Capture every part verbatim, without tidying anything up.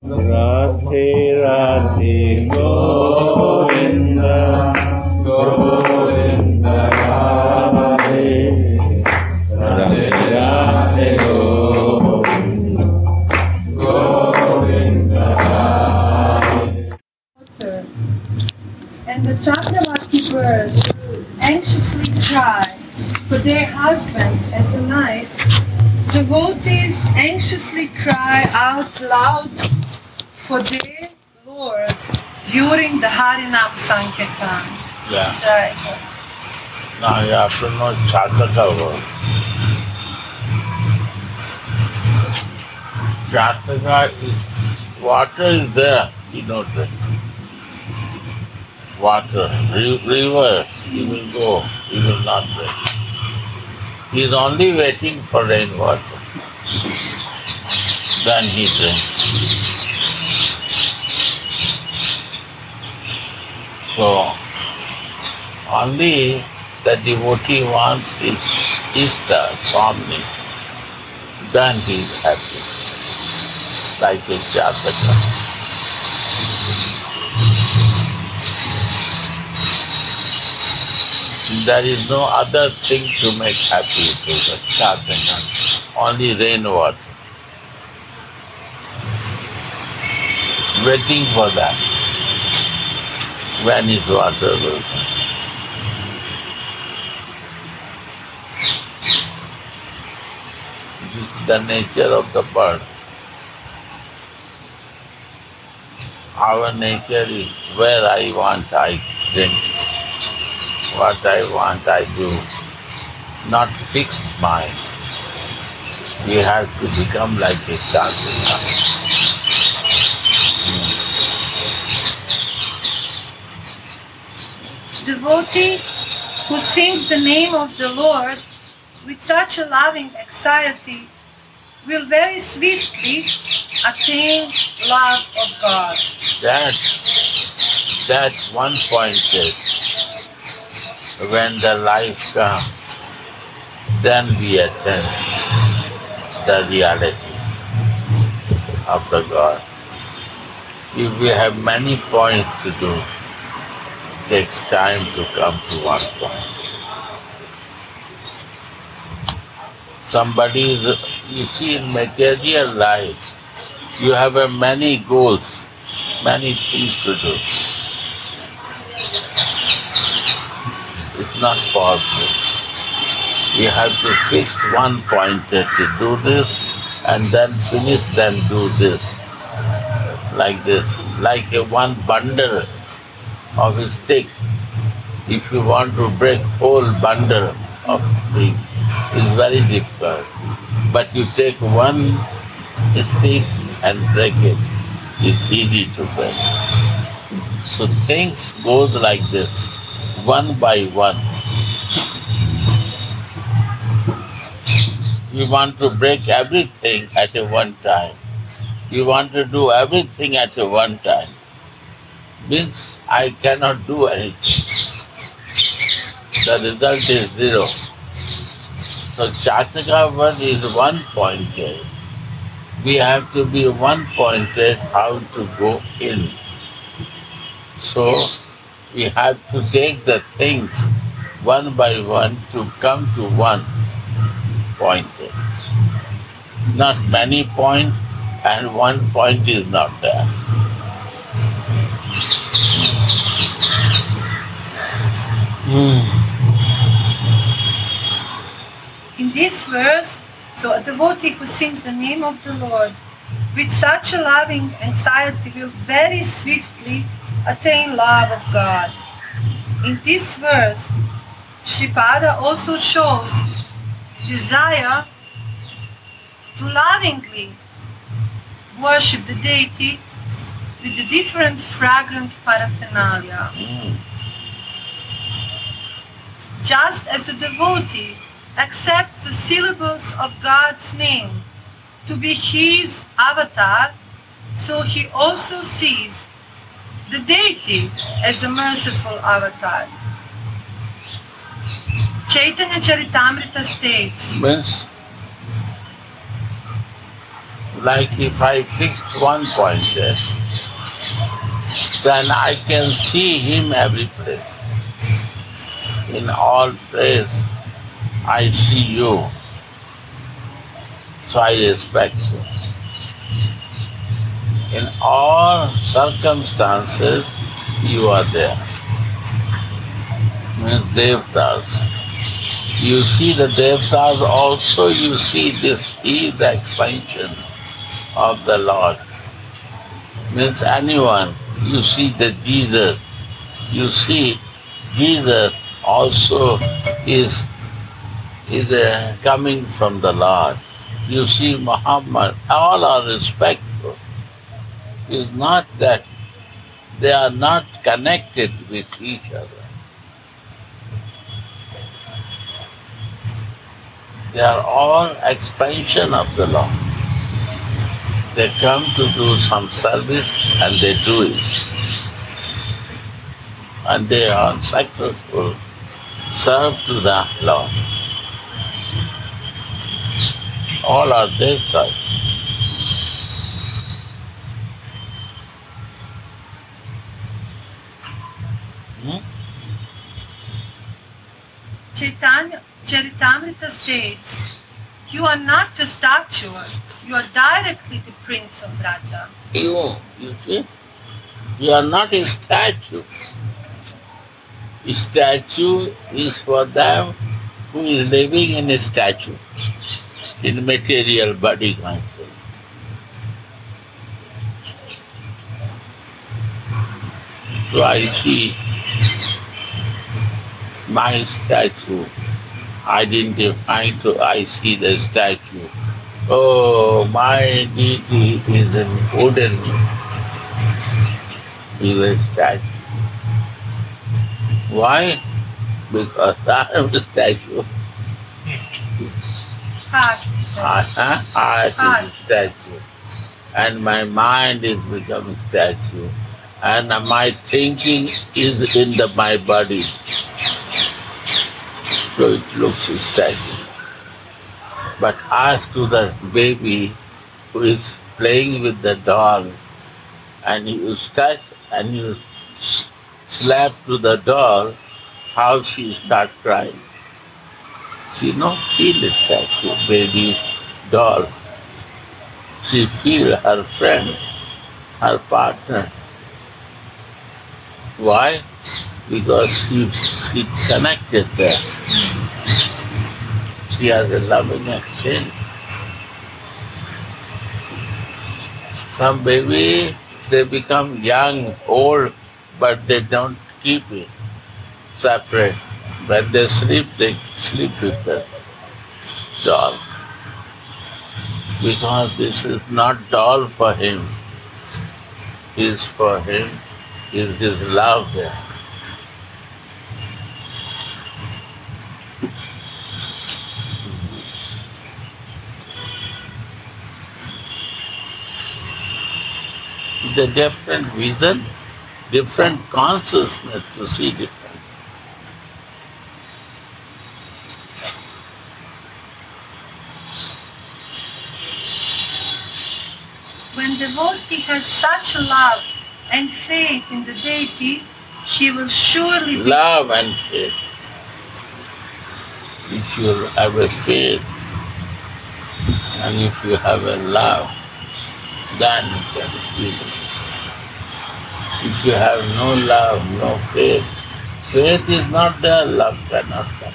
Radhe Radhe Govinda Govinda Radhe Radhe Radhe Govinda Govinda Radhe. And the Chandravati birds anxiously cry for their husbands at the night. Devotees anxiously cry out loud for their Lord during the Harinam Sankirtan. Yeah. Right. Now you have to know Chataka word. Chataka is, water is there, he knows it. Water, river, he will go, he will not drink. He is only waiting for rainwater. Then he drinks. So, only the devotee wants his Ishta, Swami, then he is happy, like a Jataka. There is no other thing to make happy to the Jataka, only rainwater. Waiting for that. When his water will come. This is the nature of the bird. Our nature is where I want I drink, what I want I do, not fixed mind. We have to become like a sadhana. Devotee who sings the name of the Lord with such a loving anxiety will very swiftly attain love of God. That, that one point is, when the life comes, then we attain the reality of the God. If we have many points to do, it takes time to come to one point. Somebody is, you see, in material life, you have a many goals, many things to do. It's not possible. You have to fix one pointer to do this, and then finish, then do this. Like this, like a one bundle of a stick. If you want to break whole bundle of stick, it's very difficult. But you take one stick and break it. It's easy to break. So things goes like this, one by one. You want to break everything at a one time. You want to do everything at a one time. Means I cannot do anything. The result is zero. So Chataka word is one pointed. We have to be one pointed how to go in. So we have to take the things one by one to come to one pointed. Not many points, and one point is not there. Mm. In this verse, so a devotee who sings the name of the Lord with such a loving anxiety will very swiftly attain love of God. In this verse, Shripada also shows desire to lovingly worship the deity with the different fragrant paraphernalia. Mm. Just as the devotee accepts the syllables of God's name to be his avatar, so he also sees the deity as a merciful avatar. Chaitanya Charitamrita states, Means like if I fix one point there, then I can see him every place. In all place, I see you. So I respect you. In all circumstances, you are there. Means Devtas. You see the Devtas also, you see this is the expansion of the Lord. Means anyone, you see the Jesus, you see Jesus also is, is uh, coming from the Lord. You see Muhammad, all are respectful. It's not that they are not connected with each other. They are all expansion of the Lord. They come to do some service and they do it. And they are successful, serve to the Lord. All are Devtas. Hmm? Chaitanya Charitamrita states, you are not the statue, you are directly the Prince of Braja. You, you see, you are not a statue. A statue is for them who is living in a statue, in material body consciousness. So I see my statue, identifying to I see the statue. Oh, my deity is a wooden, is a statue. Why? Because I am the statue. Heart. I, I am the statue. And my mind is becoming statue. And my thinking is in the, my body. So it looks a statue. But ask to the baby who is playing with the doll, and you touch and you slap to the doll, how she start crying. She no feel the statue, baby doll. She feel her friend, her partner. Why? Because she, she connected there. She has a loving exchange. Some baby, they become young, old, but they don't keep it separate. When they sleep, they sleep with the doll. Because this is not doll for him. It's for him, is his love there. The different vision, different consciousness to see different. When devotee has such love and faith in the deity, he will surely be Love and faith. If you have a faith and if you have a love, then you can feel it. If you have no love, no faith, faith is not there, love cannot come.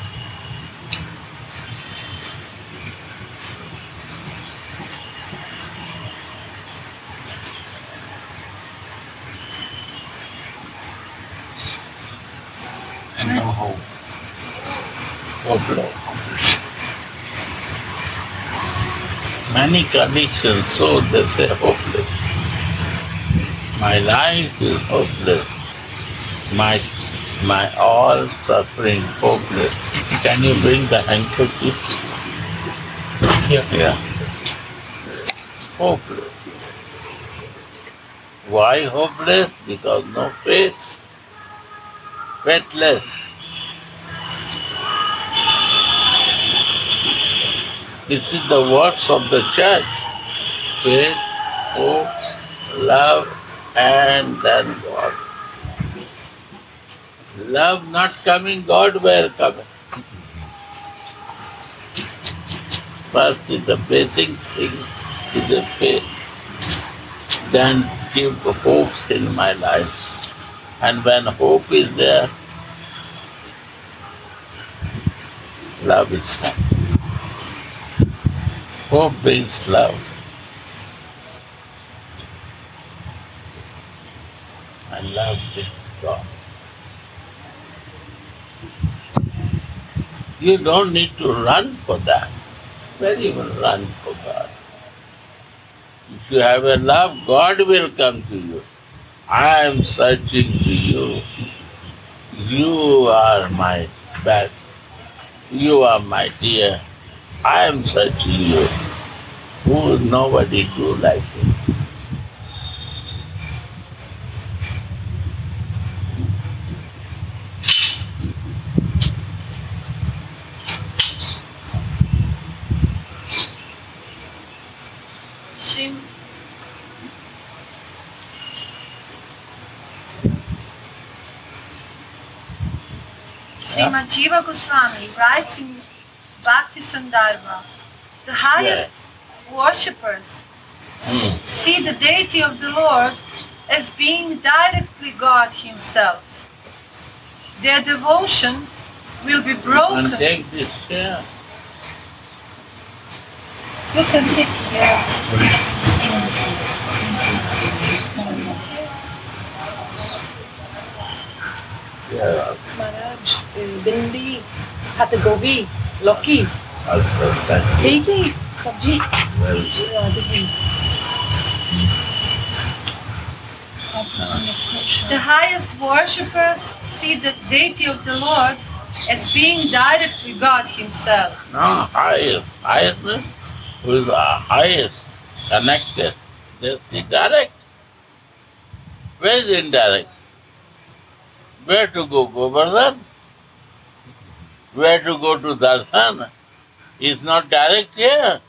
And no hope. Hopeless. Many conditions, so they say hopeless. My life is hopeless. My my all suffering hopeless. Can you bring the handkerchief? Here, here. Hopeless. Why hopeless? Because no faith. Faithless. This is the words of the church. faith, hope, love, and then God. Love not coming, God where coming. First is the basic thing is the faith. Then give hopes in my life. And when hope is there, love is come. Hope brings love. And love brings God. You don't need to run for that. Where even run for God? If you have a love, God will come to you. I am searching to you. You are my best. You are my dear. I am searching you. Who nobody do like you. Shim- Srimad Jiva Goswami writes in Bhakti Sandarbha, the highest worshippers Hmm. see the deity of the Lord as being directly God Himself. Their devotion will be And broken. take this chair. You can sit here. Yeah. महाराज भिंडी हथ गोभी लौकी Also, thank you. ठीक है सब्जी Well, Radhe ji The highest worshippers see the deity of the Lord as being directly God Himself. no, highest, highest means who is the highest, connected. This is direct. Where is indirect? Where to go, Govardhan? Where to go to darshan? It's not direct here.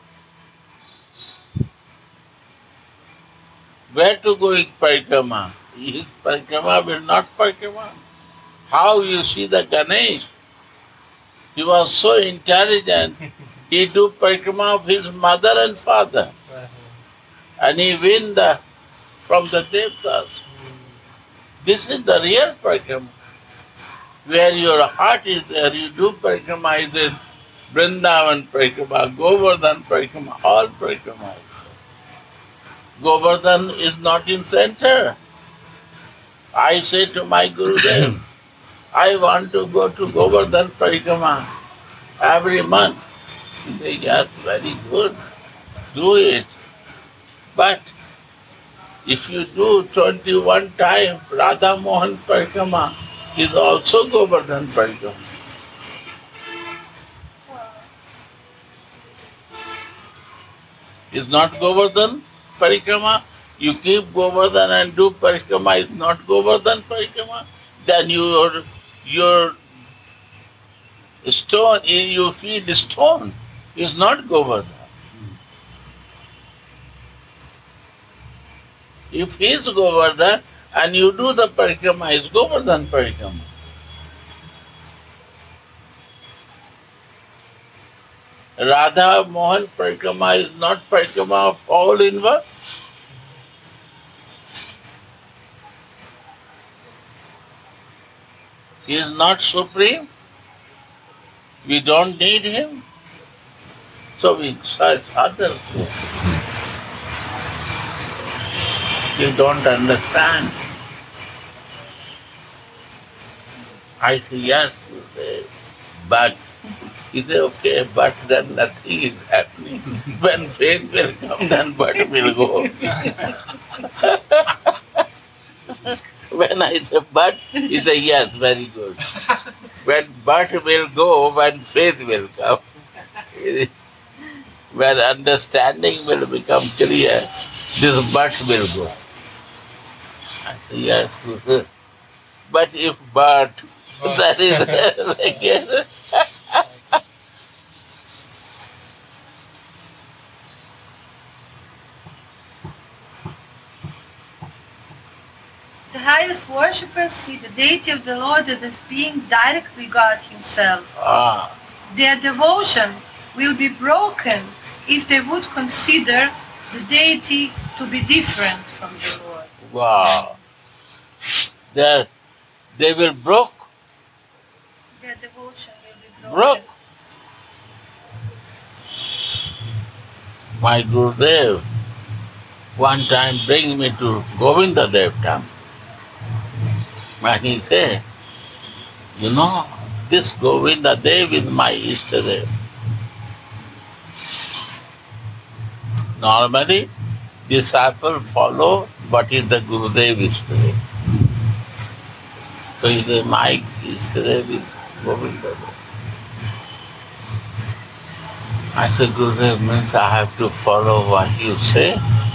Where to go in parikrama? His parikrama will not parikrama. How you see the Ganesh? He was so intelligent. He do parikrama of his mother and father. And he win the from the devtas. This is the real parikrama. Where your heart is there, you do parikrama, is it Vrindavan parikrama, Govardhan parikrama, all parikrama. Govardhan is not in center. I say to my Gurudev, I want to go to Govardhan parikrama every month. He says, yes, very good, do it. But if you do twenty-one times Radha Mohan parikrama, is also Govardhan parikrama. Is not Govardhan parikrama? You keep Govardhan and do parikrama, is not Govardhan parikrama? Then your your stone, you feed stone, is not Govardhan. If he is Govardhan and you do the parikrama, is Govardhan parikrama. Radha Mohan parikrama is not parikrama of all in one. He is not supreme. We don't need him. So we search other places. You don't understand. I say, yes, you say, but you say, okay, but then nothing is happening. When faith will come, then but will go. When I say but, he say, yes, very good. When but will go, when faith will come. When understanding will become clear, this but will go. I say, yes, Guru. But if but, that is again. The highest worshippers see the deity of the Lord as being directly God Himself. Ah, Their devotion will be broken if they would consider the deity to be different from the Lord. wow. They they will broke, Their devotion will be broken. broke. My Gurudev one time bring me to Govinda Dev temple. And he said, you know, this Govinda Dev is my Ishtadev. Normally, disciple follow what is the Gurudev Ishtadev. So he said, my Ishtadev is Govinda Dev. I said, Gurudev, means I have to follow what you say?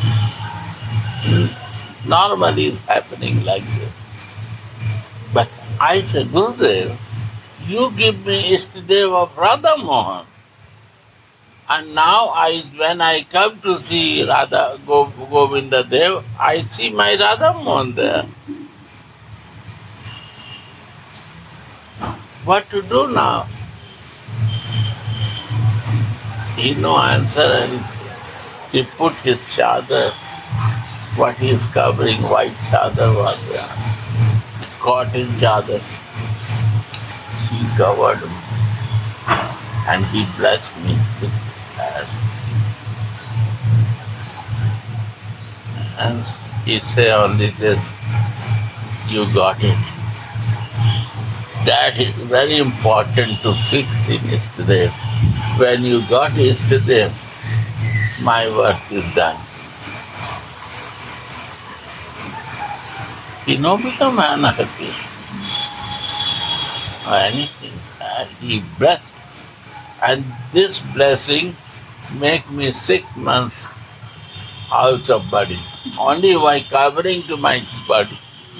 Normally it's happening like this. But I said, Gurudev, you give me Ishtadev of Radha Mohan. And now I, when I come to see Radha Go, Govinda Dev, I see my Radha Mohan there. What to do now? He no answer anything. He put his chadar, what he is covering, white chadar was there. Cotton chadar. He covered me. And he blessed me with his hand. And he said only this, you got it. That is very important to fix in Ishtadev. When you got Ishtadev, my work is done. He no become unhappy or anything. And he blessed. And this blessing make me six months out of body. Only by covering to my body.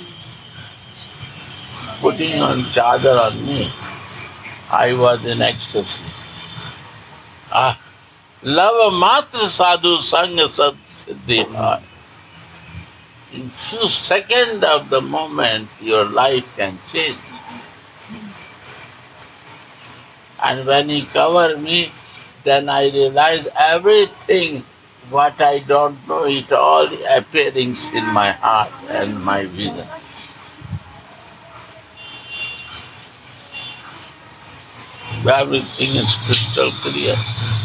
Putting on chadar on me, I was in ecstasy. Ah, lava matra sadhu sangha sad siddhi hai. In few seconds of the moment, your life can change. And when he covered me, then I realized everything what I don't know, it all appearing in my heart and my vision. Everything is crystal clear.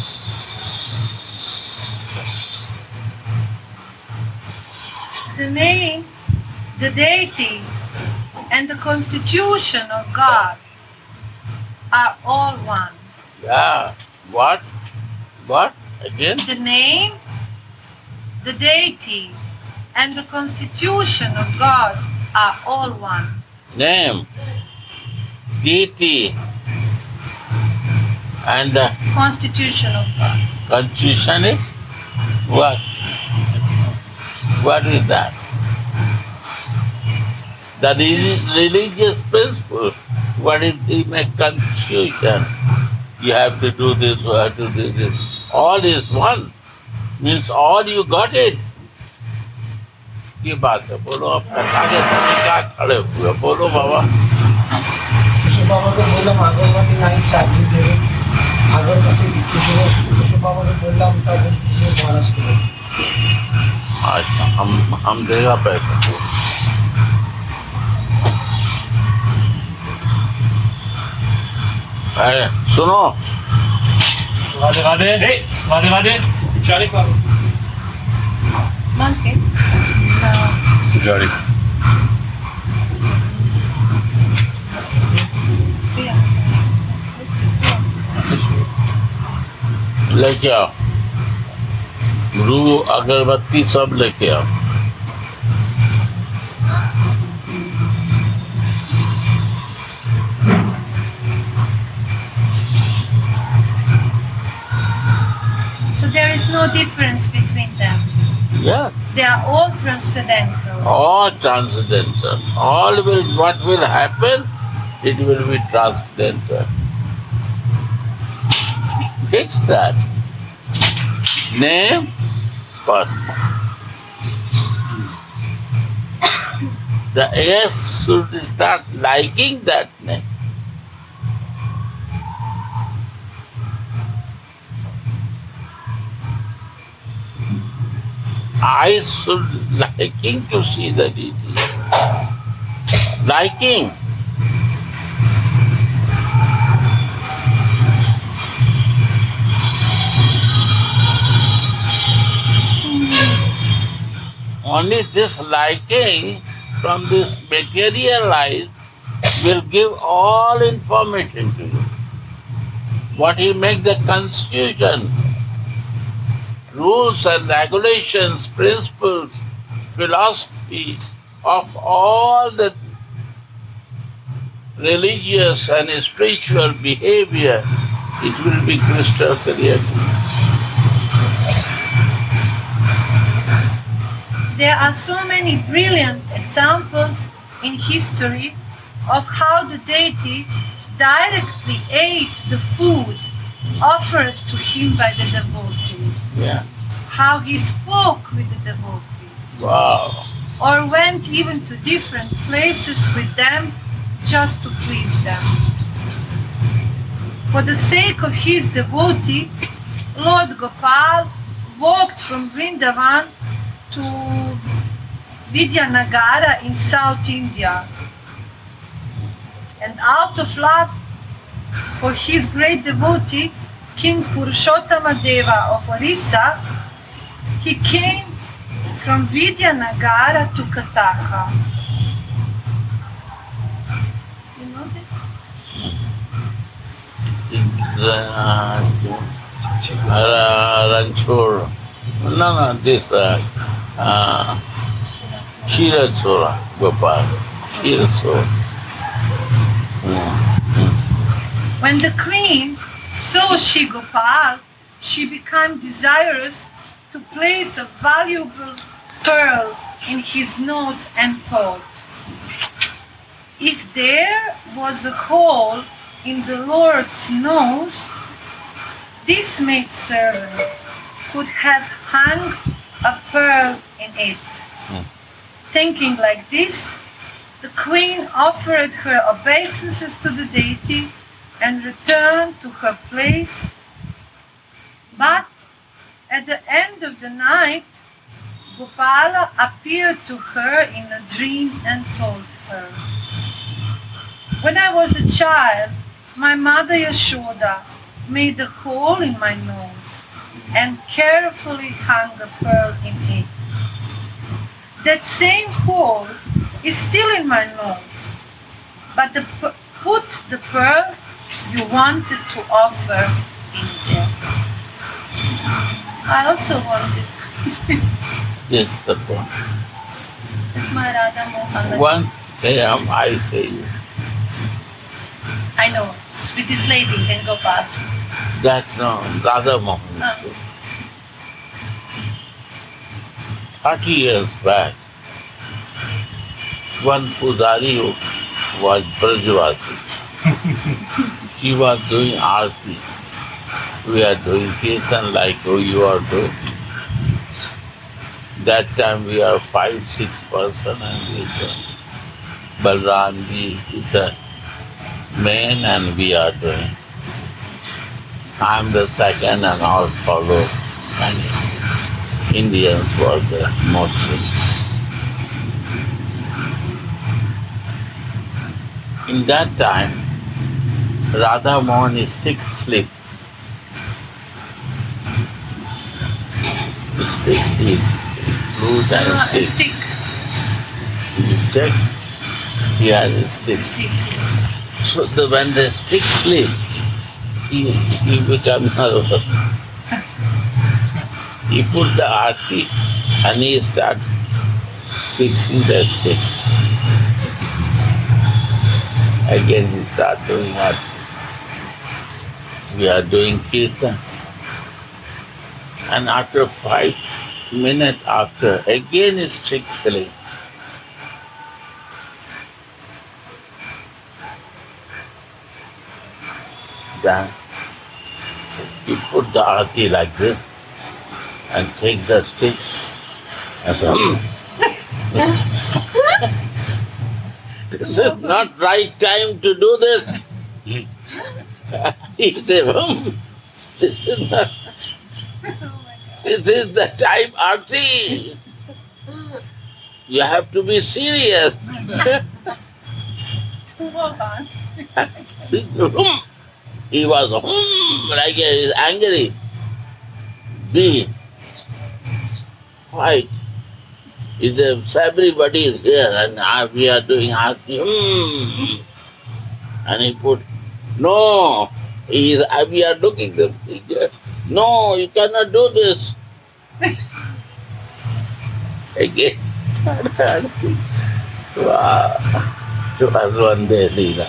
The name, the deity, and the constitution of God are all one. Yeah. What? What? Again? The name, the deity, and the constitution of God are all one. Name, deity, and the Constitution of God. constitution is what? What is that? The re- religious principle. What is the make constitution? You have to do this, you have to do this. All is one. Means all you got it. ये बात है बोलो आप आगे सभी क्या खड़े हुए बोलो बाबा कृष्ण बाबा को बोललाम अगरबत्ती लाइन चाबी देवे अगरबत्ती बिक्री करो कृष्ण बाबा को बोललाम तब किसी महाराज को अच्छा हम हम देगा पैसा अरे सुनो राधे राधे राधे राधे चाली का Monkey? No. Jolly. लेके आओ रू अगरबत्ती सब लेके आओ So there is no difference between them. Yeah. They are all transcendental. All transcendental. All will, what will happen, it will be transcendental. Fix that. Name first. the ears should start liking that name. Eyes should liking to see the deity. Liking. Only this liking from this material eyes will give all information to you. What he make the constitution, rules and regulations, principles, philosophy of all the religious and spiritual behavior, it will be crystal clear to you. There are so many brilliant examples in history of how the deity directly ate the food offered to him by the devotees. Yeah. How he spoke with the devotees. Wow. Or went even to different places with them just to please them. For the sake of his devotee, Lord Gopal walked from Vrindavan to Vidyanagara in South India. And out of love for his great devotee, King Purushottama Deva of Orissa, he came from Vidyanagara to Kataka. You know this? Ranchur. No, no, this uh, uh, Shirachura, Gopal. Shirachura. Mm. When the queen saw Shri Gopal, she became desirous to place a valuable pearl in his nose and thought, if there was a hole in the Lord's nose, this maidservant could have hung a pearl in it. Mm. Thinking like this, the queen offered her obeisances to the deity and returned to her place. But at the end of the night, Gopala appeared to her in a dream and told her, when I was a child, my mother Yashoda made a hole in my nose and carefully hung a pearl in it. That same hole is still in my nose, but the, put the pearl you wanted to offer in there. I also wanted. Yes, the point. That's my Radha Mohan. One day um, I say you. I know. With this lady can go past. That no, Radha Mohan. Ah. Thirty years back, one Pujari was Brajvasi. She was doing arti. We are doing kirtan like you are doing. That time we are five, six person and we are Balramji is the main and we are doing. I am the second and all follow. And Indians were the mostly. In that time, Radha Mohan is stick slip. The stick is flute and Ah, a stick. stick. The stick, he has a stick. Stick. So the, when the stick slip, he, he becomes nervous. He put the arti and he start fixing the stick. Again he start doing arti. We are doing kirtan. And after five minutes after, again is stick slip. Then you put the arti like this and take the stick and so This is not right time to do this. He said, hmm, this is not, this is the time, Aarti. You have to be serious. He was hmm, like he is angry. Be quiet. If everybody is here and we are doing Aarti, hmm. And he put, no, he is, we are looking at the no, you cannot do this. Again. Wow. It was one day, Leela.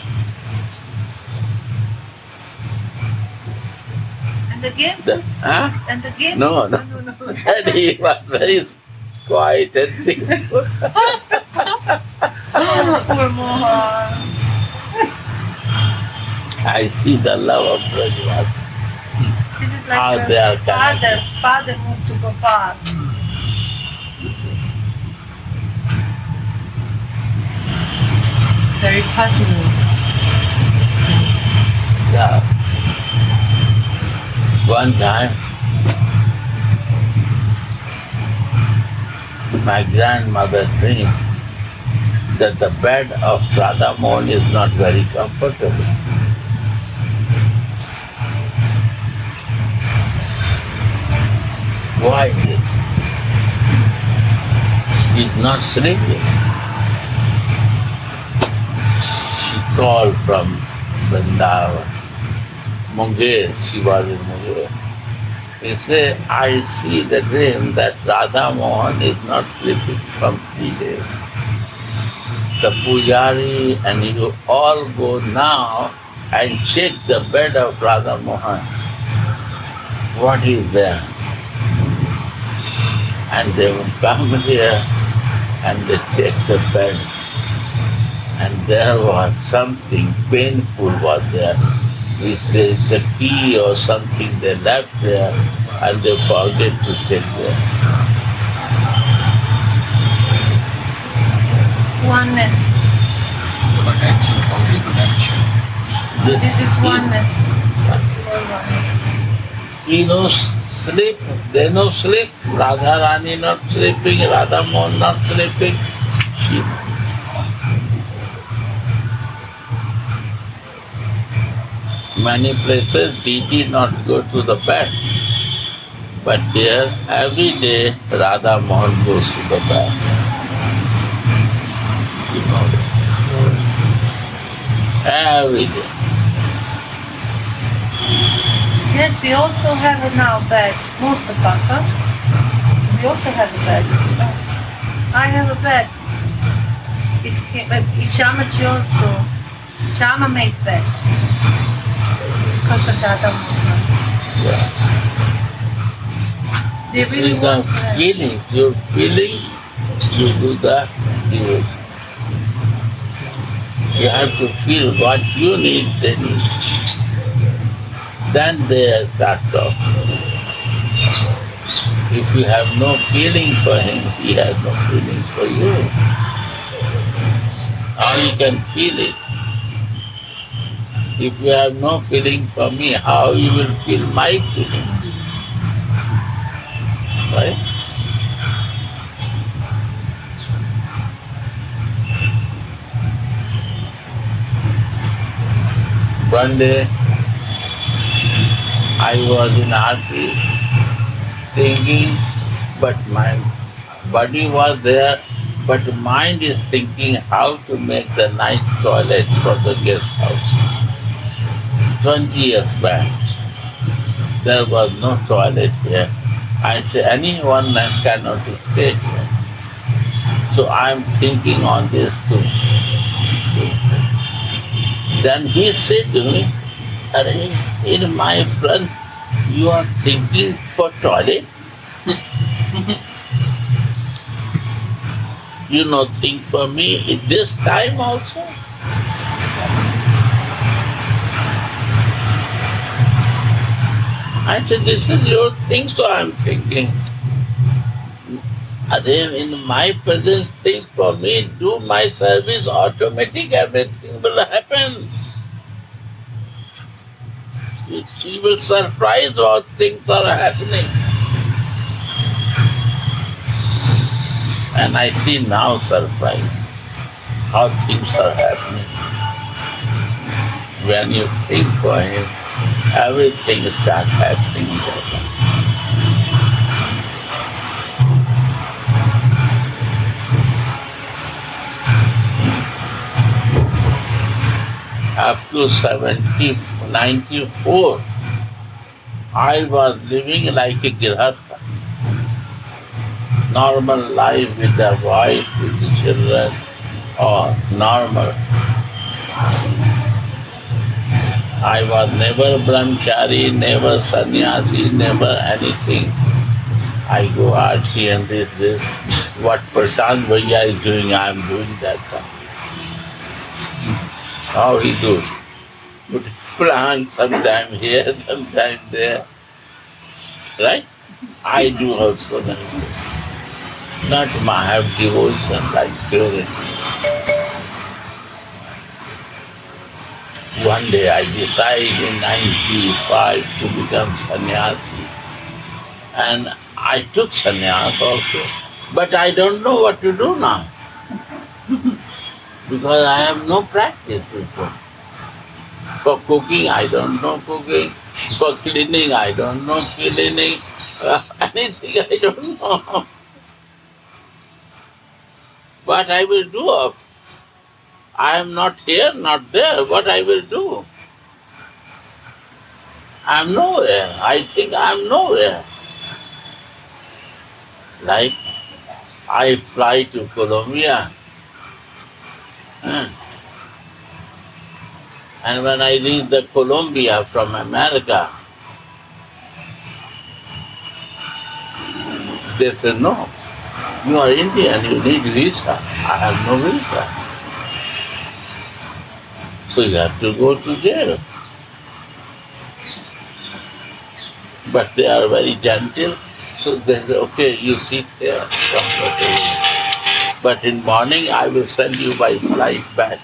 And again? The, huh? And again? No, no. no, no, no. And he was very quiet and peaceful. Poor Mohan. I see the love of Brajavasi. This is like How the they are father, father moved to Gopal. Very personal. Yeah. One time, my grandmother dreamed that the bed of Radha Mohan is not very comfortable. Why this? She's not sleeping. She called from Vrindavan, Munger, she was in Munger. He said, I see the dream that Radha Mohan is not sleeping from three days. The pujari and you all go now and check the bed of Radha Mohan. What is there? And they will come here and they check the bed. And there was something painful was there. If there is the key or something they left there and they forget to take there. Oneness. Protection, only protection. This is oneness. He knows sleep, they know sleep. Radha Rani not sleeping, Radha Mohan not sleeping. She Many places D D not go to the bed, but there every day Radha Mohan goes to the bed. You know that. Every day. Yes, we also have a now bed. Most of us, huh? We also have a bed. I have a bed. It came, but Shamaji also. Shama made bed. Because of Radha Mohan. Yeah. They This really is want the that. feeling. Your feeling, you do the devotion. You have to feel what you need, they need. Then they start talking. If you have no feeling for him, he has no feeling for you. How you can feel it? If you have no feeling for me, how you will feel my feelings? Right? One day, I was in Aarti thinking, but my body was there, but mind is thinking how to make the nice toilet for the guest house. Twenty years back, there was no toilet here. I say anyone cannot stay here. So I am thinking on this too. Then he said to me, "Arey, in my front, you are thinking for toilet? You not think for me at this time also?" I said, "This is your thing, so I am thinking." And then in my presence, think for me, do my service, automatic everything will happen. She will surprise what things are happening. And I see now surprise how things are happening. When you think for him, everything starts happening. Up to seventy, ninety-four, I was living like a grihastha. Normal life with the wife, with the children, or normal. I was never brahmachari, never sannyasi, never anything. I go out here and this, this. What Prashant Bhaiya is doing, I am doing that. How he do? Put plant sometime here, sometime there. Right? I do also like this. Not I have devotion like purity. One day I decided in ninety-five to become sannyasi. And I took sannyas also. But I don't know what to do now. Because I have no practice before. For cooking, I don't know cooking. For cleaning, I don't know cleaning. Uh, anything, I don't know. What I will do? I am not here, not there. What I will do? I am nowhere. I think I am nowhere. Like I fly to Colombia. Hmm. And when I reach the Colombia from America, they said, no, you are Indian, you need visa. I have no visa. So you have to go to jail. But they are very gentle, so they say, okay, you sit there. But in morning I will send you by flight back.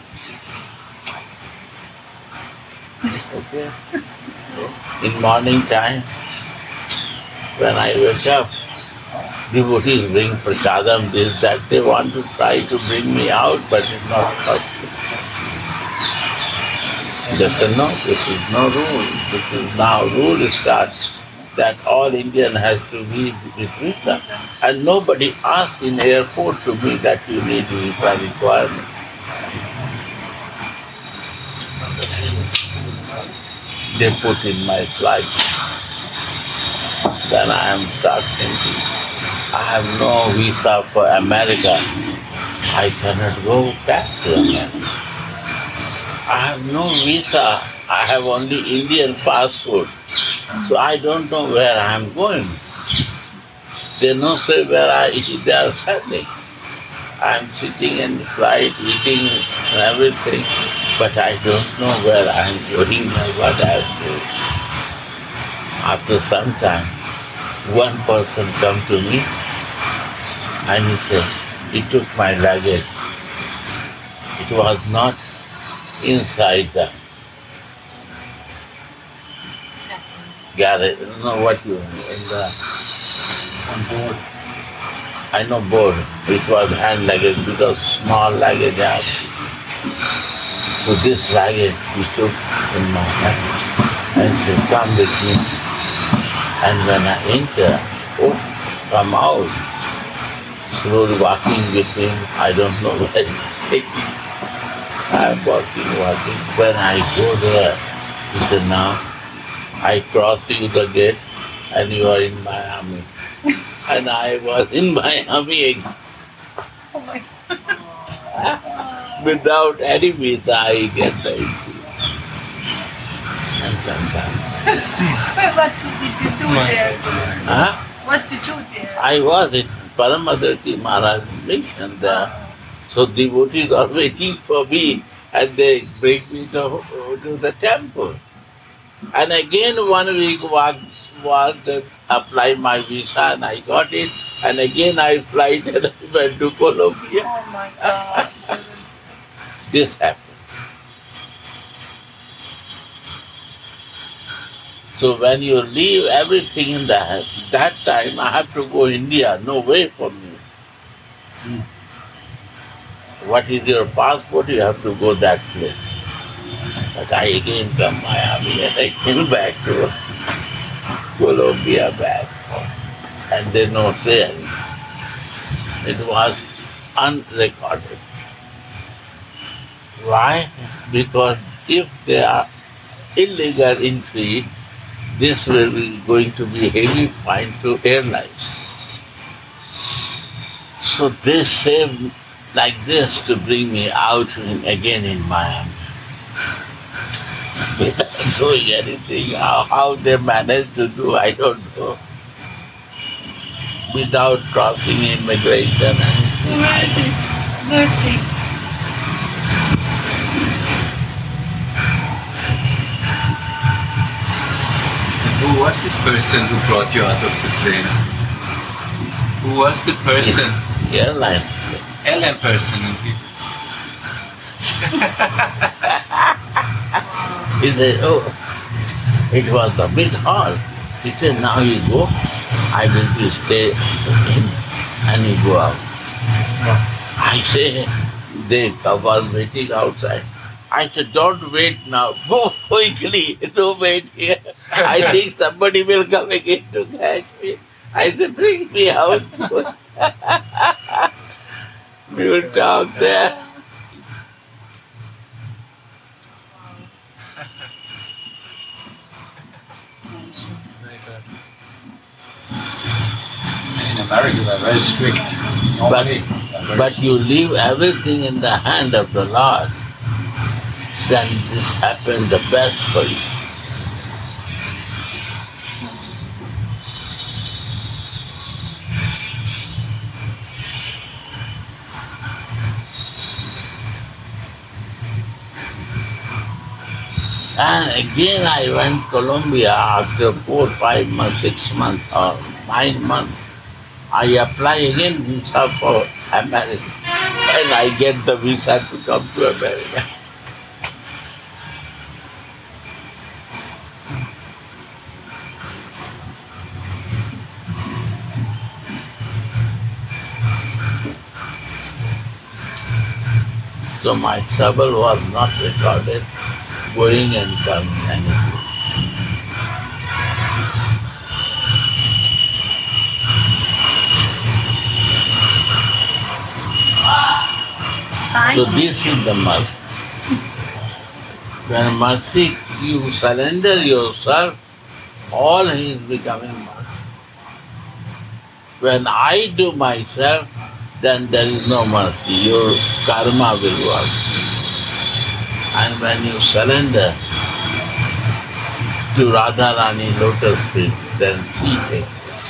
Okay? In morning time, when I wake up, devotees bring prasadam, this, that. They want to try to bring me out, but it's not possible. They said, no, this is no rule. This is now rule starts that all Indian has to be with visa. And nobody asks in airport to me that you need visa requirement. They put in my flight. Then I am start thinking, I have no visa for America. I cannot go back to America. I have no visa. I have only Indian passport. So I don't know where I am going. They don't say where I, they are sending. I am sitting in the flight, eating and everything, but I don't know where I am going and what I am doing. After some time, one person come to me and he said, he took my luggage. It was not inside the garage, I don't know what you mean, in the on board. I know board. It was hand luggage because small luggage I have. So this luggage he took in my hand and said, come with me. And when I enter, oh, come out. Slowly walking with him, I don't know where he's taking me. I'm walking, walking. When I go there, he said, now I cross you the gate and you are in Miami. And I was in Miami again. Oh my God. Without any visa, I get the entry. And sometimes. But what did you do there? Huh? What did you do there? I was in Paramadarti Maharaj mission there. So devotees are waiting for me and they bring me to, to the temple. And again one week was, was to apply my visa and I got it. And again I flight and I went to Colombia. Oh my God. This happened. So when you leave everything in the hand, that time I have to go India, no way for me. Hmm. What is your passport? You have to go that place. But I again come Miami and I came back to Colombia back. And they no say anything. It was unrecorded. Why? Because if they are illegal entry, this will be going to be heavy fine to airlines. So they saved like this to bring me out in, again in Miami. Without doing anything. How, how they managed to do, I don't know. Without crossing immigration and Mercy. Mercy. Who was this person who brought you out of the plane? Who was the person? airline. Airline person. He said, oh, it was a big hall. He said, now you go, I will be stay in, and you go out. I say, they was waiting outside. I said, don't wait now, go quickly, don't wait here. I think somebody will come again to catch me. I said, bring me out. You talk there. In America, they're very strict. But, Normally, they're very but you leave everything in the hand of the Lord, then this happens the best for you. And again I went Colombia after four, five months, six months or nine months. I apply again visa for America and I get the visa to come to America. So my trouble was not recorded, going and coming anything. So this is the mercy. When mercy, you surrender yourself, all is becoming mercy. When I do myself, then there is no mercy. Your karma will work. And when you surrender to Radharani lotus feet, then she takes.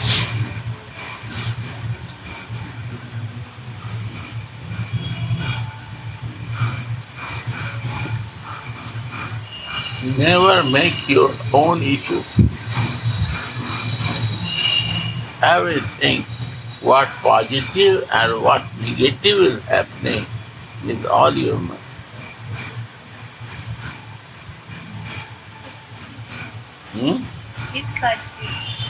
Never make your own issue. Everything, what positive and what negative is happening, is all your mind. Hmm? It's like this.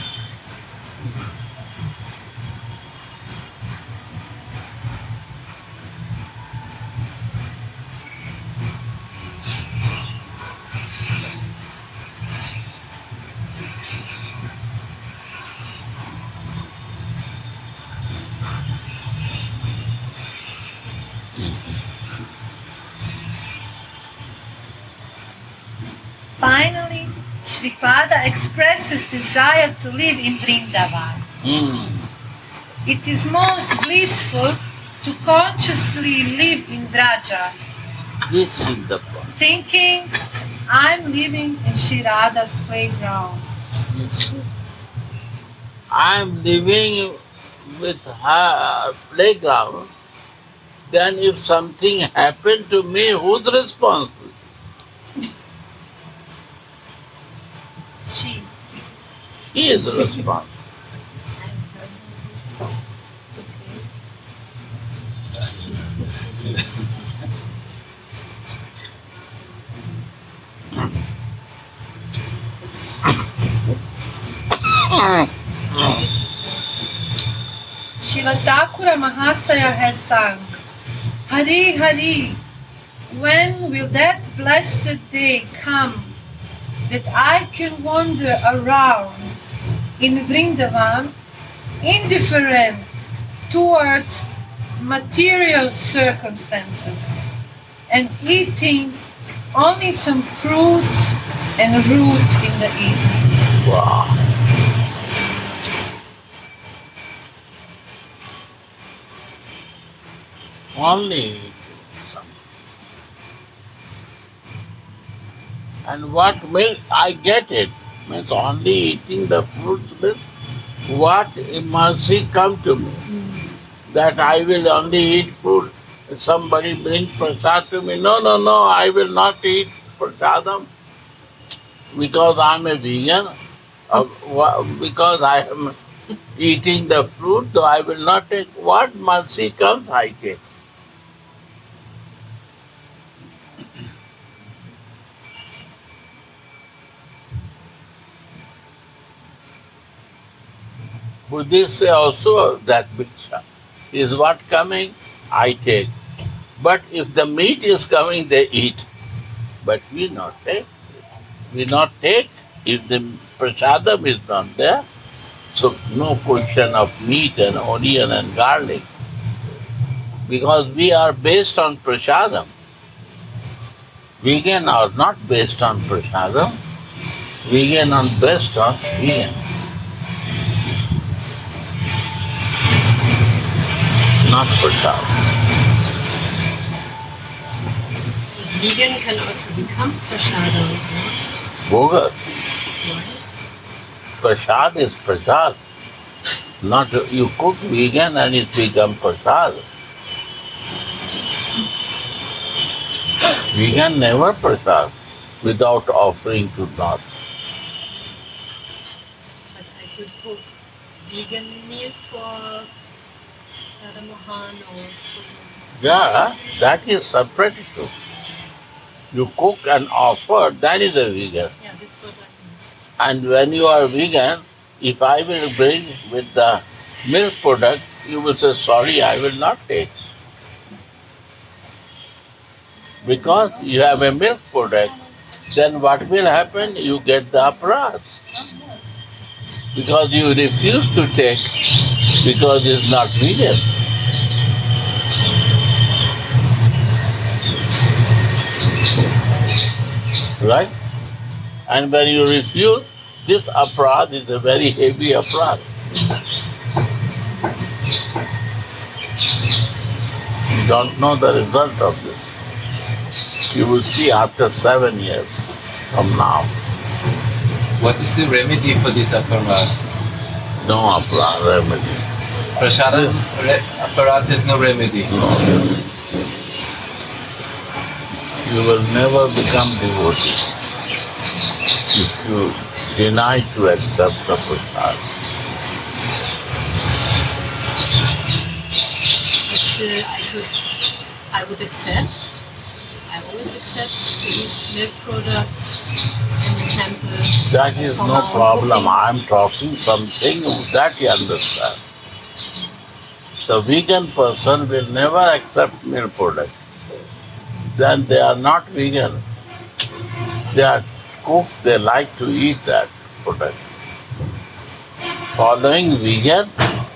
Finally, Shripada expresses desire to live in Vrindavan. Hmm. It is most blissful to consciously live in Vraja, This is the point. thinking, I'm living in Shri Radha's playground. I'm living with her playground, then if something happened to me, who's responsible? She. He is responsible. Srila Thakura Mahasaya has sung, Hari Hari, when will that blessed day come that I can wander around in Vrindavan indifferent towards material circumstances and eating only some fruits and roots in the evening. Wow. Only some. And what milk? I get it. Means only eating the fruits milk. What mercy come to me? That I will only eat fruit. If somebody brings prasad to me, no, no, no, I will not eat prasadam because I am a vegan. Uh, wha- because I am eating the fruit, so I will not take. What mercy comes, I take. Buddhists say also that bhiksha is what coming, I take. But if the meat is coming, they eat. But we not take. We not take if the prasadam is not there. So no question of meat and onion and garlic. Because we are based on prasadam. Vegan are not based on prasadam. Vegan are based on vegan. Not prasad. Vegan can also become prasadam. Bogus. Why? Prasad is prasad. Not you cook vegan and it become prasad. Vegan never prasad without offering to Lord. But I could cook vegan meal for Radha Mohan or Yeah, that is separate issue. You cook and offer, that is a vegan. yeah, this is what I mean. And when you are vegan, if I will bring with the milk product, you will say, sorry, I will not take. Because you have a milk product, then what will happen? You get the aparadh. Because you refuse to take because it's not vegan. Right? And when you refuse, this aparadh is a very heavy aparadh. You don't know the result of this. You will see after seven years from now. What is the remedy for this aparadh? No aparadh remedy. Prasadam re- aparadh is no remedy. No. You will never become devotee if you deny to accept the prasad. But still, I could, I would accept. I always accept to eat milk products in the temple. That is for no our problem. cooking. I am talking something that you understand. The vegan person will never accept milk product. Then they are not vegan. They are cooked, they like to eat that product. Following vegan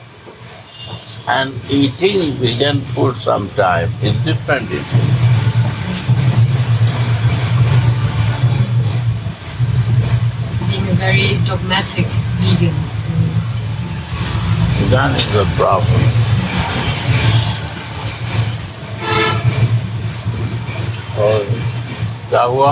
and eating vegan food sometime is different issue. Being a very dogmatic vegan. That is the problem. और क्या हुआ?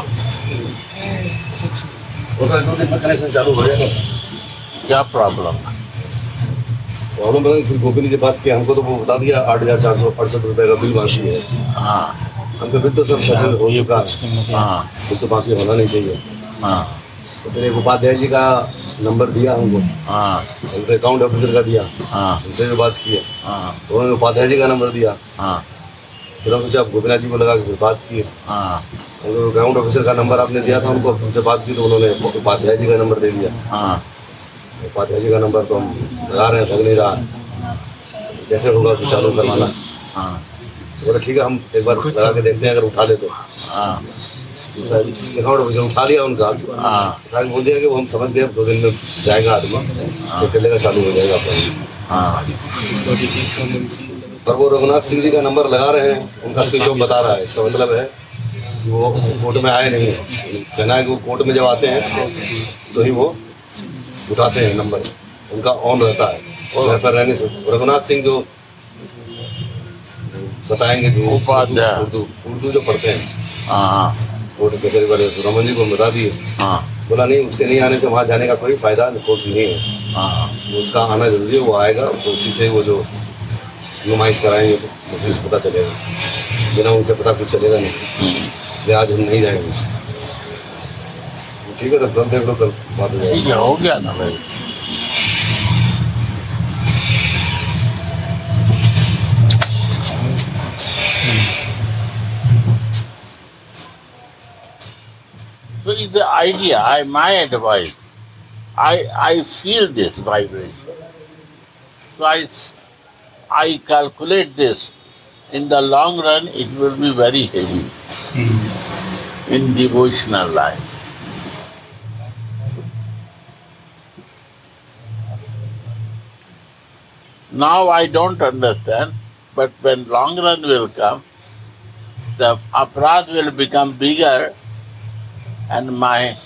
Connection चालू हो जाएगा। क्या problem? Problem पता नहीं, गोपी ने बात किया हमको तो वो बता दिया आठ हजार चार सौ अड़सठ रुपए का बिल बाकी है। हाँ हमको बिल तो सब सेटल हो चुका है। हाँ बिल तो बाकी होना नहीं चाहिए। हाँ तो फिर एक उपाध्याय जी का नंबर दिया हमको, हाँ उनके अकाउंट ऑफिसर का दिया, हाँ उनसे भी बात की है। हाँ तो उन्होंने उपाध्याय जी का नंबर दिया, हाँ फिर हम सोचा आप गोपीनाथ जी को लगा के फिर बात की। हाँ उनको ग्राउंड ऑफिसर का नंबर आपने दिया था उनको, उनसे बात की तो उन्होंने उपाध्याय जी का नंबर दे दिया। हाँ उपाध्याय जी का नंबर तो हम लगा रहे हैं, लग नहीं रहा, कैसे होगा तो चालू करवाना। हाँ बोला ठीक है हम एक बार लगा के देखते हैं, अगर उठा ले तो। हाँ ग्राउंड ऑफिसर उठा लिया उनका, हाँ उठा के बोल दिया कि वो हम समझ गए, दो दिन में जाएगा आदमी, चेक कर लेगा, चालू हो जाएगा अपना। हाँ और वो रघुनाथ सिंह जी का नंबर लगा रहे हैं, उनका स्विच ऑफ बता रहा है। इसका मतलब है कि वो कोर्ट में आए नहीं। कहना है कि वो कोर्ट में जब आते हैं तो ही वो उठाते हैं नंबर, उनका ऑन रहता है घर पर रहने से। रघुनाथ सिंह जो बताएंगे जो उपाध्याय उर्दू उर्दू जो पढ़ते हैं हाँ कोर्ट कचहरी वाले, तो रमन जी को बता दिए। हाँ बोला नहीं, उसके नहीं आने से वहाँ जाने का कोई फायदा कोर्ट नहीं है, हाँ उसका आना जरूरी है। वो आएगा तो उसी से वो जो नुमाइश कराएंगे तो मुझे से पता चलेगा, बिना उनके पता कुछ चलेगा नहीं, इसलिए आज हम नहीं जाएंगे। ठीक है तो कल देख लो, कल बात हो ठीक जाएगी। है, हो गया ना भाई। So is the idea, I, my advice, I, I feel this vibration. So I, s- I calculate this. In the long run, it will be very heavy in devotional life. Now I don't understand, but when long run will come, the aparadh will become bigger and my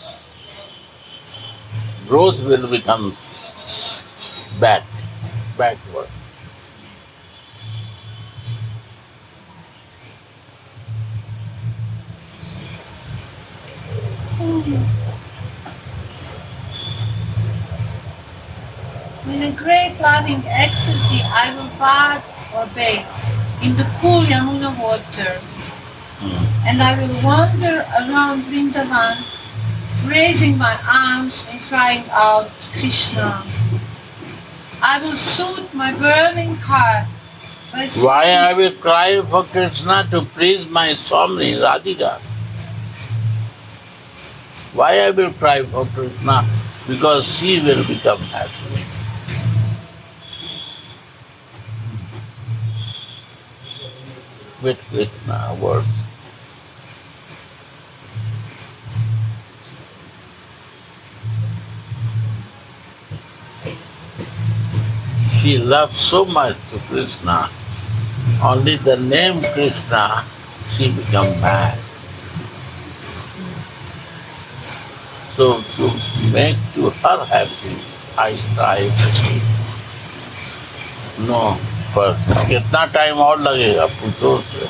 growth will become back, backward. In a great loving ecstasy, I will bath or bathe in the cool Yamuna water, Hmm. and I will wander around Vrindavan, raising my arms and crying out, Krishna. I will soothe my burning heart by Why singing- I will cry for Krishna to please my Swami Radhika? Why I will cry for Krishna? Because she will become happy. With Krishna words. She loves so much to Krishna. Only the name Krishna, she become mad. So to make to her happy, I strive. No, first कितना time और लगेगा पूछो से?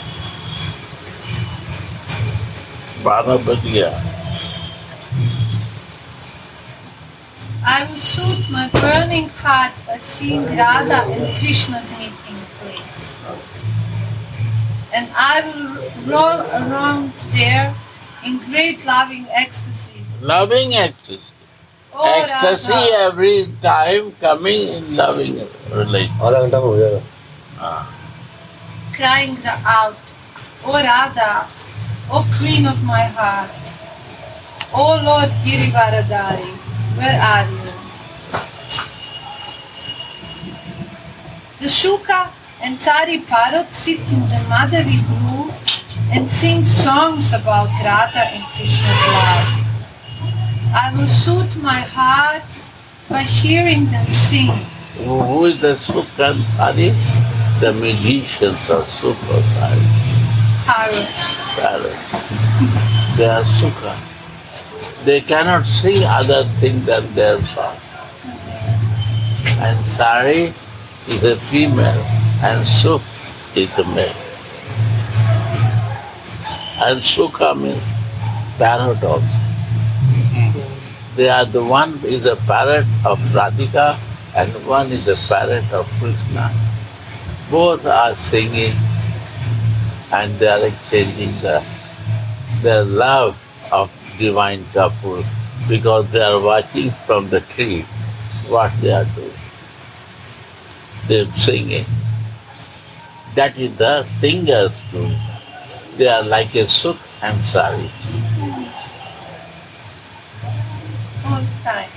बारह बज गया. I will soothe my burning heart by seeing Radha and Krishna's meeting place. And I will roll around there in great loving ecstasy. Loving ecstasy. Oh, Ecstasy Radha. every time coming in loving relation. आधा घंटा में हो जाएगा। Ah. Crying out, O Radha, O Queen of my heart, O Lord Girivaradari, where are you? The Shuka and Sari Parrot sit in the motherly grove and sing songs about Radha and Krishna's love. I will soothe my heart by hearing them sing. Who who is the Sukha and Sari? The magicians are Sukha Sari. Parrots. Parrots. They are Sukha. They cannot sing other thing than their song. And Sari is a female and Sukh is a male. And Sukha means parrot also. They are the one is a parrot of Radhika and one is a parrot of Krishna. Both are singing and they are exchanging the, their love of divine couple because they are watching from the tree what they are doing. They are singing. That is the singers too. They are like a Sukh and Sari. All the time.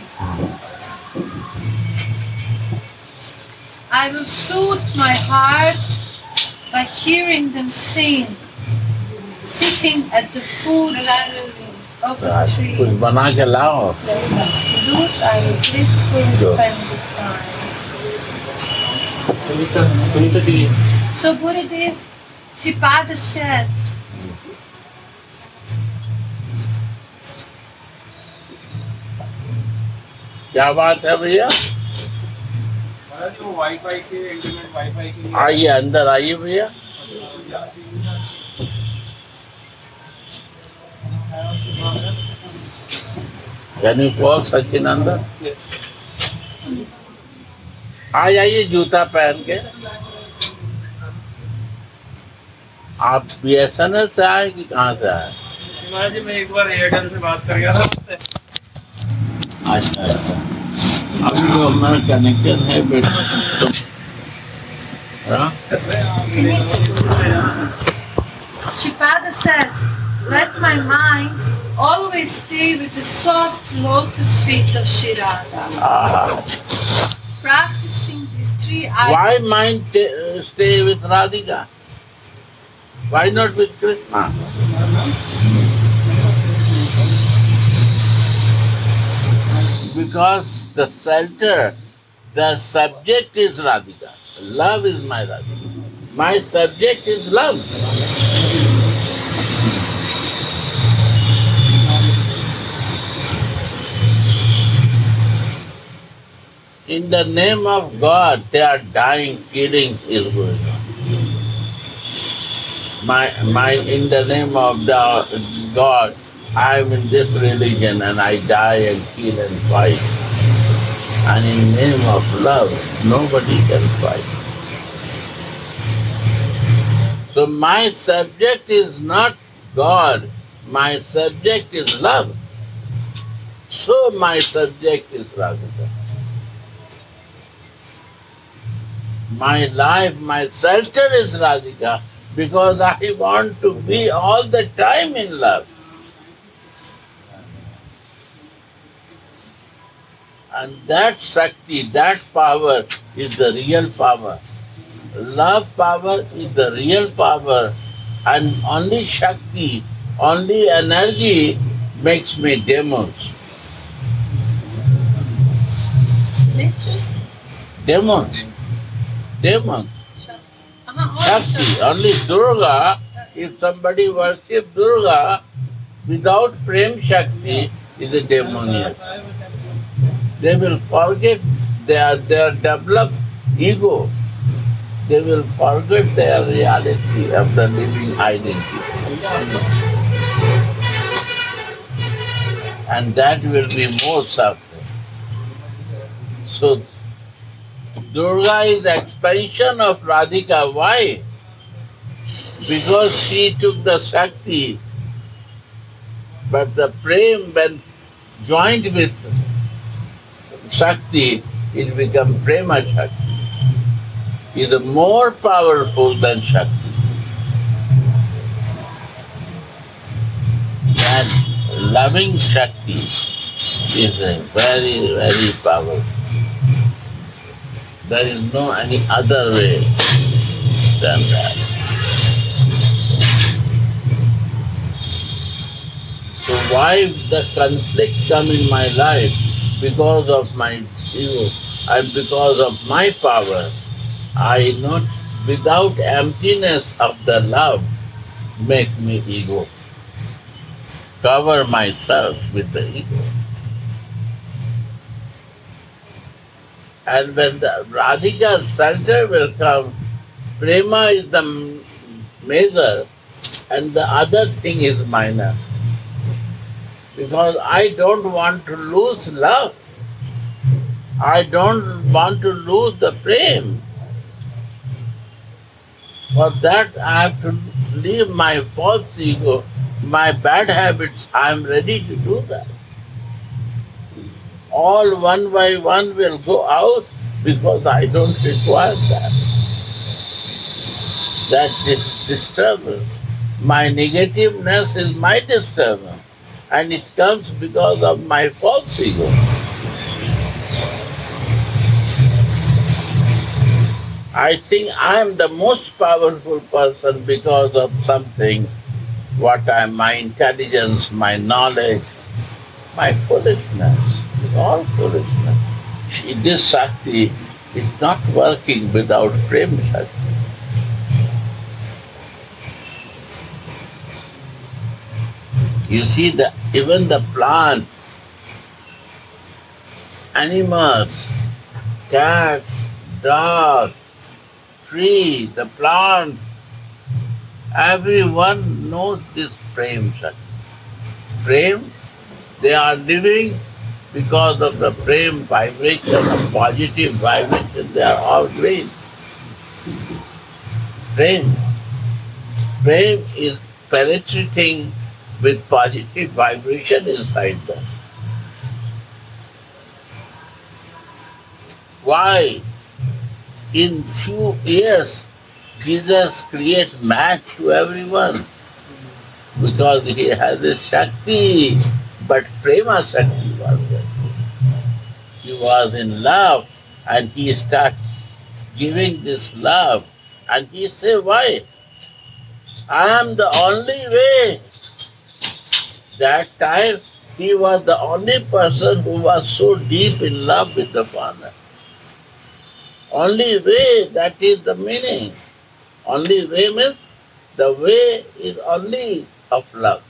I will soothe my heart by hearing them sing, sitting at the foot of a tree. कुछ बना के लाओ. Those I will blissfully Sure. spend the time. Sunita, Sunita ji. So Gurudev, Shripada said, क्या बात है भैया? Wifi के internet wifi के लिए आइए अंदर आइए भैया. Can you call Sachin अंदर? आ जाइए जूता पहन के. आप बी एस एन एल से आए कि कहाँ से आए? महाराज जी मैं एक बार एयरटेल से बात कर गया था उससे। अच्छा अच्छा. अभी जो हमारा कनेक्शन है बेटा तो हाँ? Shripada says, let my mind always stay with the soft lotus feet of Shri Radha. Ah. Practicing these three Why mind t- stay with Radhika? Why not with Krishna? Because the center, the subject is Radhika. Love is my Radhika. My subject is love. In the name of God, they are dying, killing is going on. My, my, in the name of the God, I am in this religion and I die and kill and fight. And in the name of love, nobody can fight. So my subject is not God, my subject is love. So my subject is Radhika. My life, my shelter is Radhika because I want to be all the time in love. And that Shakti, that power is the real power. Love power is the real power, and only Shakti, only energy makes me demons. Demons. Demons. Shakti. Only Durga, if somebody worships Durga without Prem Shakti, is a demoniac. They will forget their, their developed ego. They will forget their reality of the living identity. And that will be more suffering. So, Durga is the expansion of Radhika. Why? Because she took the Shakti, but the Prem, when joined with Shakti, it becomes Prema Shakti. It is more powerful than Shakti. That loving Shakti is a very, very powerful. There is no any other way than that. So why the conflict come in my life? Because of my ego and because of my power. I not, without emptiness of the love, make me ego. Cover myself with the ego. And when the Radhika's center will come, Prema is the major and the other thing is minor. Because I don't want to lose love. I don't want to lose the Prem. For that I have to leave my false ego, my bad habits. I am ready to do that. All one by one will go out because I don't require that. that this disturbance. My negativeness is my disturbance, and it comes because of my false ego. I think I am the most powerful person because of something, what I am, my intelligence, my knowledge, my foolishness, it's all foolishness. This Shakti is not working without Prem Shakti. You see, the, even the plant, animals, cats, dogs, tree, the plants, everyone knows this Prem Shakti. Prem, they are living because of the Prem vibration, the positive vibration, they are all green. Prem. Prem is penetrating with positive vibration inside them. Why? In few years, Jesus creates match to everyone because he has a Shakti, but Prema Shakti was there. He was in love and he started giving this love and he said, why? I am the only way. That time he was the only person who was so deep in love with the Father. Only way, that is the meaning. Only way means the way is only of love.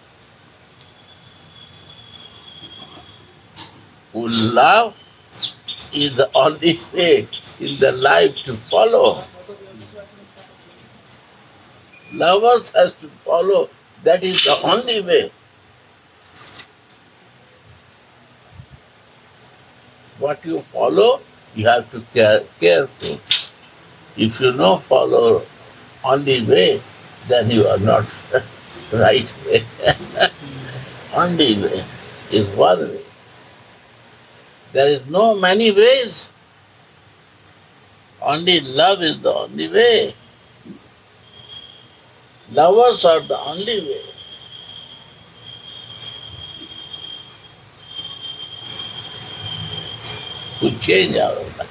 Who love is the only way in the life to follow. Lovers has to follow, that is the only way. What you follow, you have to care careful. If you don't follow only way, then you are not right way. Only way is one way. There is no many ways. Only love is the only way. Lovers are the only way. To change our life.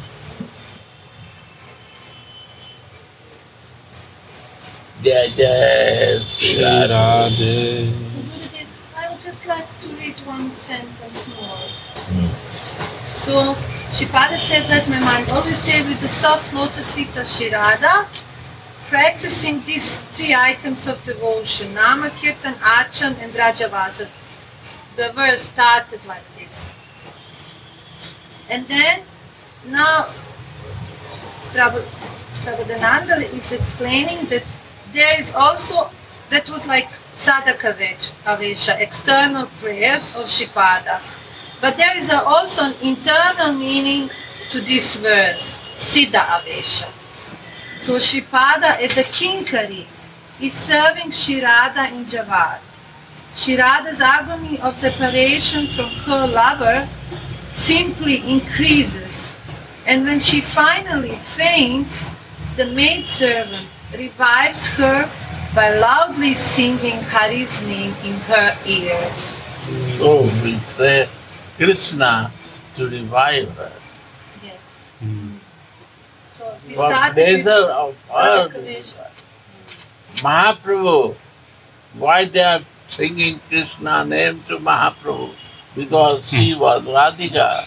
Jai Jai Sri Radhe. Gurudev, I would just like to read one sentence more. So, Shripada said, let my mind always stay with the soft lotus feet of Shri Radha, practicing these three items of devotion, Nama, Kirtan, Achan and Rajavasa. The verse started like this. And then, now, Prabhu, Prabhudananda is explaining that there is also, that was like Sadhaka Avesha, external prayers of Shripada. But there is a, also an internal meaning to this verse, Siddha Avesha. So Shripada as a Kinkari is serving Shri Radha in Javad. Shri Radha's agony of separation from her lover simply increases, and when she finally faints, the maidservant revives her by loudly singing Hari's name in her ears. So we say Krishna to revive her. Yes. Hmm. So we For started pleasure with of her. Sadhaka. Mahaprabhu, why they are singing Krishna name to Mahaprabhu? Because she was Radhika.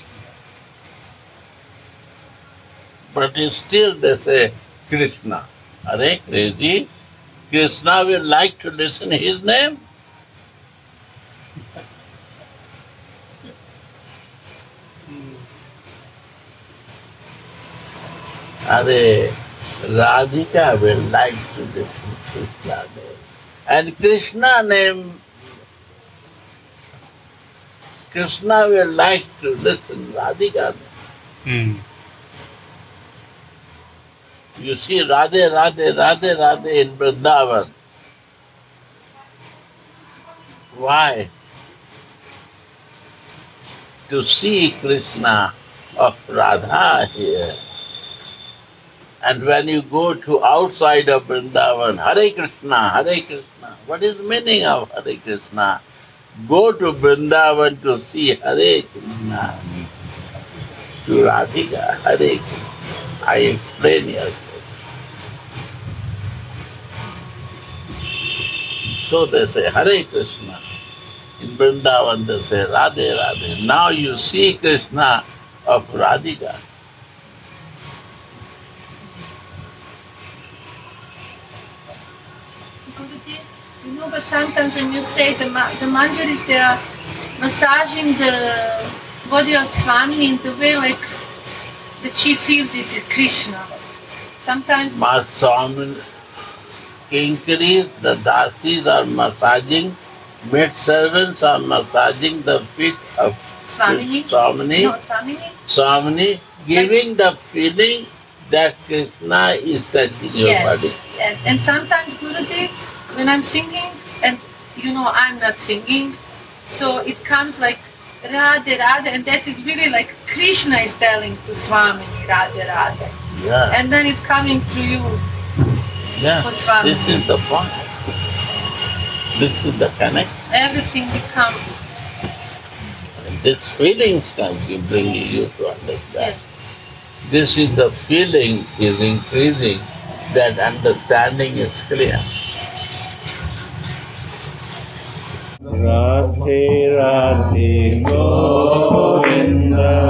But still they say Krishna. Are they crazy? Krishna will like to listen his name? Are Radhika will like to listen to Krishna name. And Krishna name, Krishna will like to listen Radhika name. Mm. You see Radhe, Radhe, Radhe, Radhe in Vrindavan. Why? To see Krishna of Radha here. And when you go to outside of Vrindavan, Hare Krishna, Hare Krishna. What is the meaning of Hare Krishna? Go to Vrindavan to see Hare Krishna. To Radhika, Hare Krishna. I explain yesterday. So they say Hare Krishna. In Vrindavan they say Radhe Radhe. Now you see Krishna of Radhika. Guruji, you know, but sometimes when you say the, ma- the manjaris, they are massaging the body of Swami in the way like that she feels it's Krishna. Sometimes... Swami Kinkaris, the dasis are massaging, maid servants are massaging the feet of Swamini. Swamini. No, Swamini. Swamini, giving the feeling that Krishna is touching your Yes, body. yes. And sometimes, Guruji, when I'm singing, and you know I'm not singing, so it comes like Radhe Radhe, and that is really like Krishna is telling to Swami Radhe Radhe. Yeah. And then it's coming through you. Yeah, for Swami. this is the point. This is the connect. Everything becomes. And this feelings comes you bringing you to understand. Yes. This is the feeling is increasing, that understanding is clear. Radhe Radhe Govinda